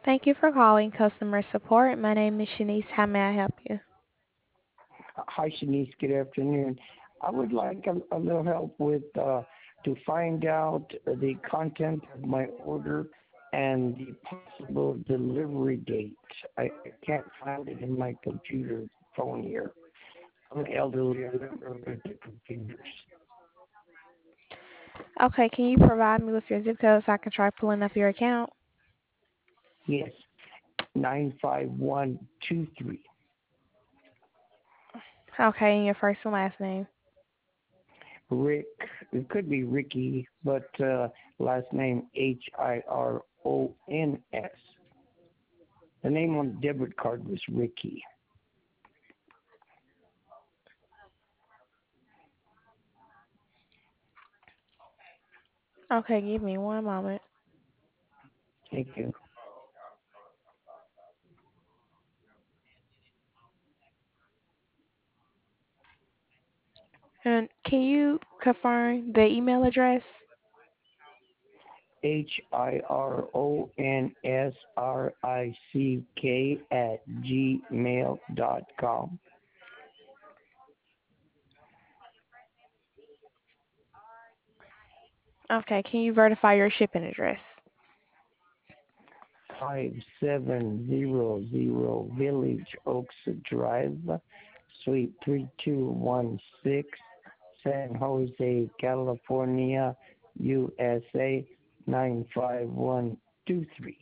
Thank you for calling customer support. My name is Shanice. How may I help you? Hi, Shanice. Good afternoon. I would like a little help with to find out the content of my order and the possible delivery date. I can't find it in my computer phone here. I'm elderly. I never look at computers. Okay, can you provide me with your zip code so I can try pulling up your account? Yes, 95123. Okay, and your first and last name. Rick. It could be Ricky, but last name Hirons. The name on the debit card was Ricky. Okay, give me one moment. Thank you. And can you confirm the email address? HIRONSRICK @gmail.com. Okay, can you verify your shipping address? 5700 Village Oaks Drive, Suite 3216, San Jose, California, USA 95123.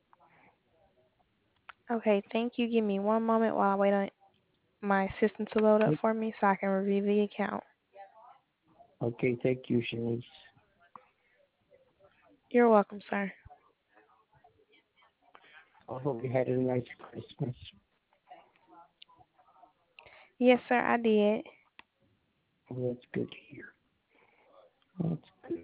Okay, thank you. Give me one moment while I wait on my system to load up for me so I can review the account. Okay, thank you, Shanice. You're welcome, sir. I hope you had a nice Christmas. Yes, sir, I did. Well, that's good to hear. That's good.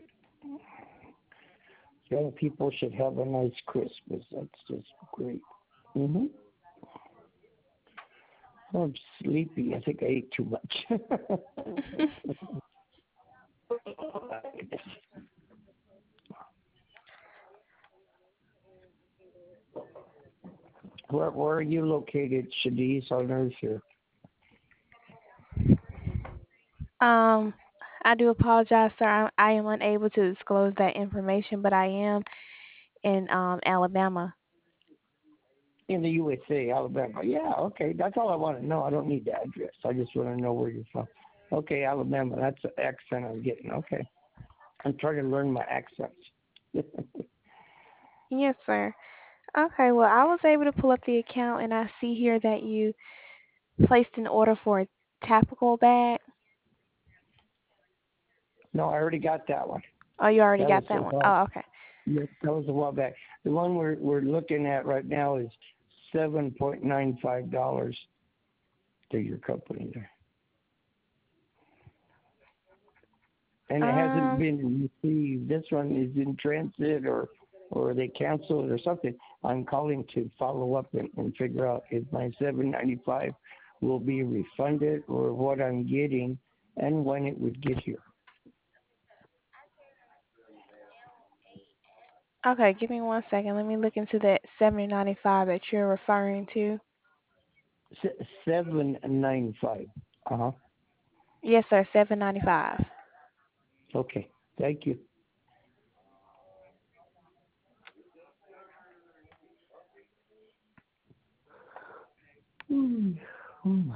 Young people should have a nice Christmas. That's just great. Hmm. I'm sleepy. I think I ate too much. Where are you located, Shadiz, on Earth here? Um, I do apologize, sir. I am unable to disclose that information, but I am in Alabama. In the USA, Alabama. Yeah, okay. That's all I want to know. I don't need the address. I just want to know where you're from. Okay, Alabama. That's the accent I'm getting. Okay. I'm trying to learn my accents. Yes, sir. Okay, well, I was able to pull up the account and I see here that you placed an order for a tactical bag. No, I already got that one. Oh, you already That was got a that one. while. Oh, okay. Yes, that was a while back. The one we're looking at right now is $7.95 to your company there, and it hasn't Um, been received. This one is in transit, or they canceled or something. I'm calling to follow up and figure out if my 7.95 will be refunded or what I'm getting and when it would get here. okay, give me one second. Let me look into that 7095 that you're referring to. 7.95. Uh huh. Yes, sir, 795. Okay. Thank you. Mm. Mm.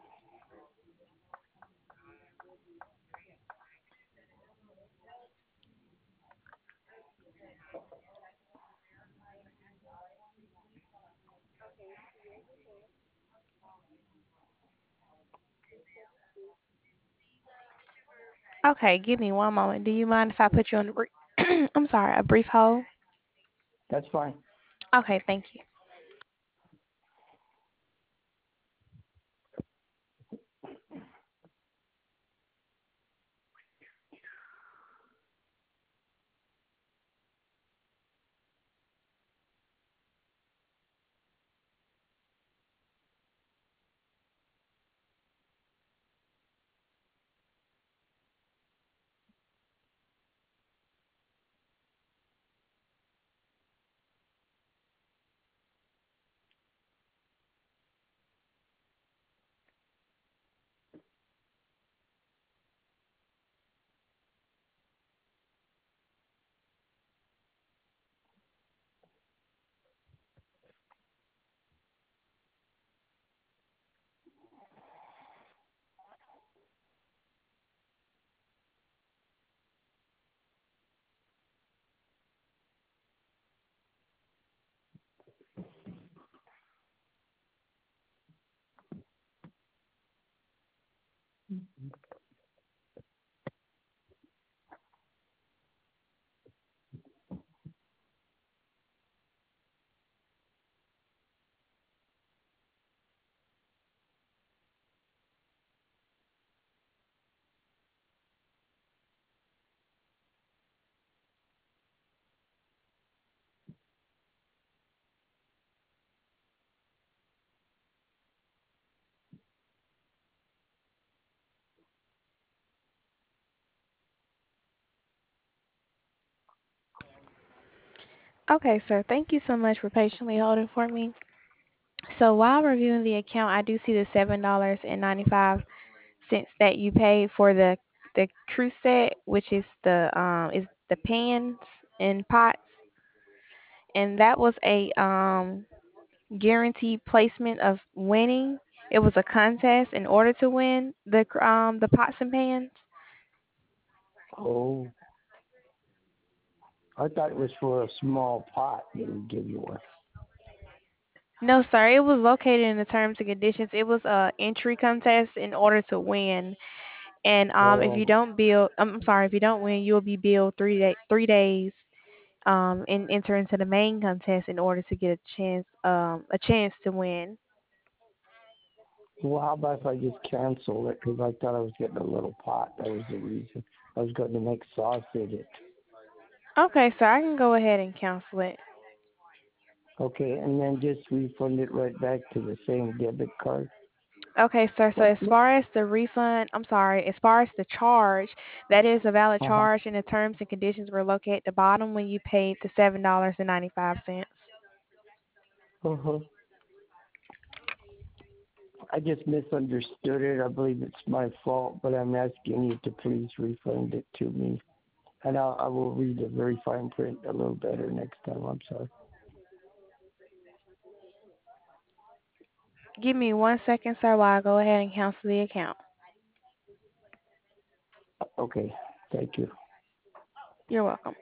Okay, give me one moment. Do you mind if I put you on the I'm sorry, a brief hold? That's fine. Okay, thank you. Okay, sir. Thank you so much for patiently holding for me. So while reviewing the account, I do see the $7.95 that you paid for the crew set, which is the pans and pots, and that was a guaranteed placement of winning. It was a contest in order to win the pots and pans. Oh, I thought it was for a small pot they would give you one. No, sir. It was located in the terms and conditions. It was a entry contest in order to win. And if you Oh, don't build, I'm sorry, if you don't win, you'll be billed 3 days and enter into the main contest in order to get a chance to win. well, how about if I just cancel it because I thought I was getting a little pot. That was the reason. I was going to make sauce in it. Okay, sir, I can go ahead and cancel it. Okay, and then just refund it right back to the same debit card. Okay, sir. So Let, as far as the refund, I'm sorry, as far as the charge, that is a valid uh-huh, charge, and the terms and conditions were located at the bottom when you paid the $7.95. uh-huh. I just misunderstood it. I believe it's my fault, but I'm asking you to please refund it to me. And I will read the very fine print a little better next time. I'm sorry. Give me 1 second, sir, while I go ahead and cancel the account. Okay, thank you. You're welcome.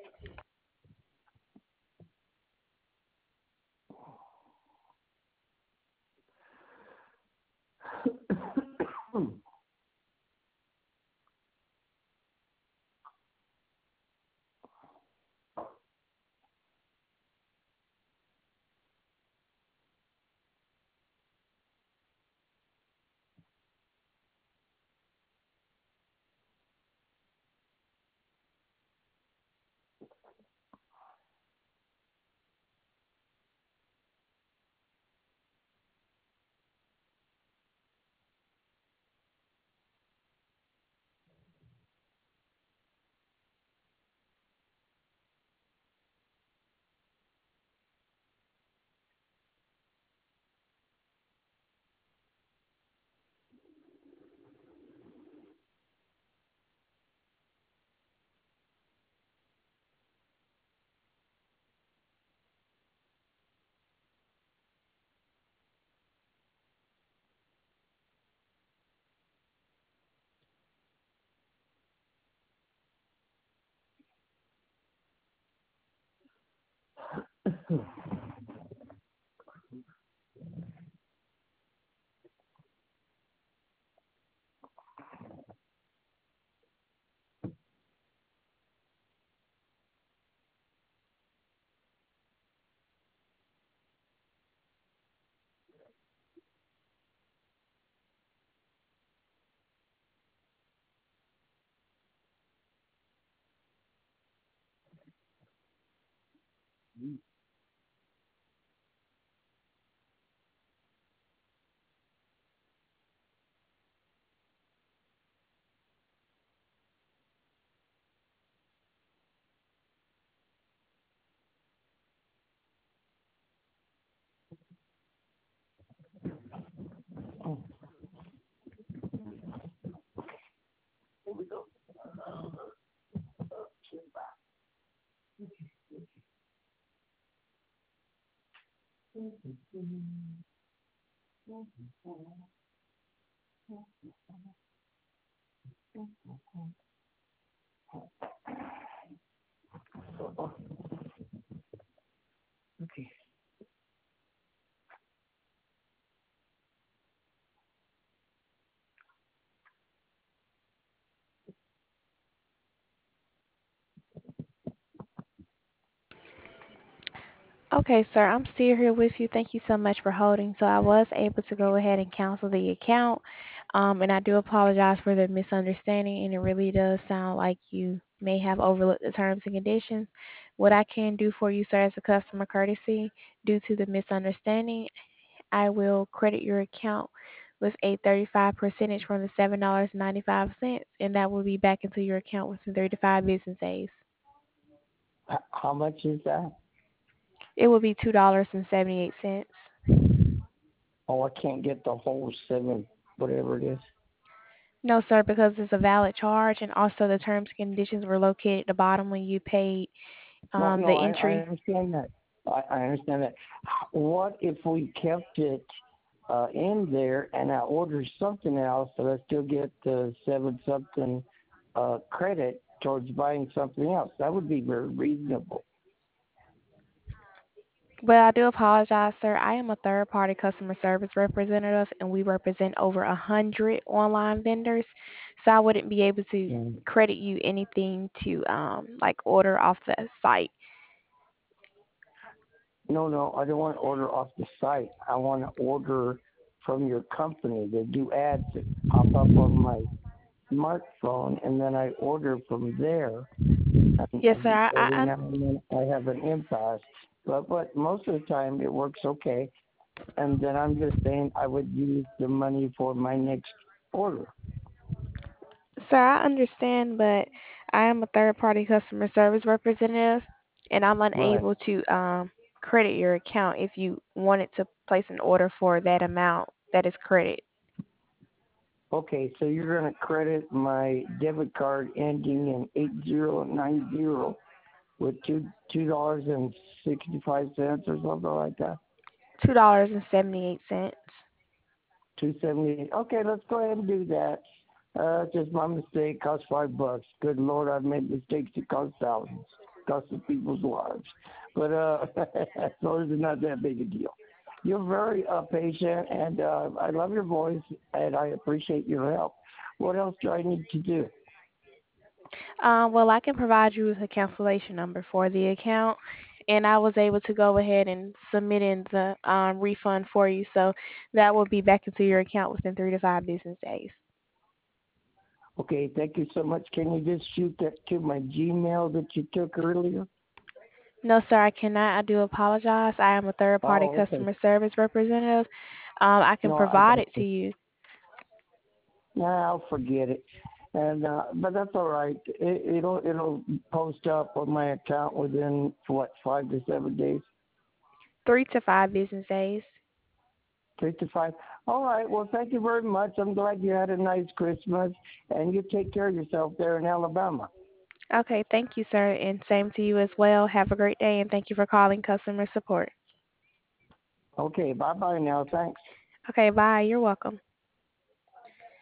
Okay. Okay, sir, I'm still here with you. Thank you so much for holding. So I was able to go ahead and cancel the account. And I do apologize for the misunderstanding, and it really does sound like you may have overlooked the terms and conditions. What I can do for you, sir, as a customer courtesy, due to the misunderstanding, I will credit your account with a 35 percentage from the $7.95, and that will be back into your account within 35 business days. How much is that? It will be $2.78. Oh, I can't get the whole seven, whatever it is. No, sir, because it's a valid charge, and also the terms and conditions were located at the bottom when you paid No, the no, I entry. understand that. I understand that. What if we kept it in there and I ordered something else, but I still get the seven something credit towards buying something else? That would be very reasonable. Well, I do apologize, sir. I am a third-party customer service representative, and we represent over 100 online vendors, so I wouldn't be able to Mm. credit you anything to like order off the site. No, no, I don't want to order off the site. I want to order from your company. They do ads that pop up on my smartphone, and then I order from there. Yes, sir. And every now and then I have an impasse, but most of the time it works okay. And then I'm just saying I would use the money for my next order. Sir, I understand, but I am a third-party customer service representative, and I'm Right. unable to credit your account if you wanted to place an order for that amount that is credit. Okay, so you're gonna credit my debit card ending in 8090 with $2 and 65 cents or something like that. $2.78. 278. Okay, let's go ahead and do that. Just my mistake. Cost $5. Good Lord, I've made mistakes that cost thousands, costing people's lives. But as long as it's not that big a deal. You're very patient, and I love your voice, and I appreciate your help. What else do I need to do? Well, I can provide you with a cancellation number for the account, and I was able to go ahead and submit in the refund for you, so that will be back into your account within 3 to 5 business days. Okay, thank you so much. Can you just shoot that to my Gmail that you took earlier? No, sir, I cannot. I do apologize. I am a third-party Oh, okay. customer service representative. I can No, I provide got it to you. you. Nah, I'll forget it. And but that's all right. It'll post up on my account within what 5 to 7 days, 3 to 5 business days. 3 to 5. All right. Well, thank you very much. I'm glad you had a nice Christmas, and you take care of yourself there in Alabama. Okay, thank you, sir, and same to you as well. Have a great day, and thank you for calling customer support. Okay. Bye bye now. Thanks. Okay, bye. You're welcome.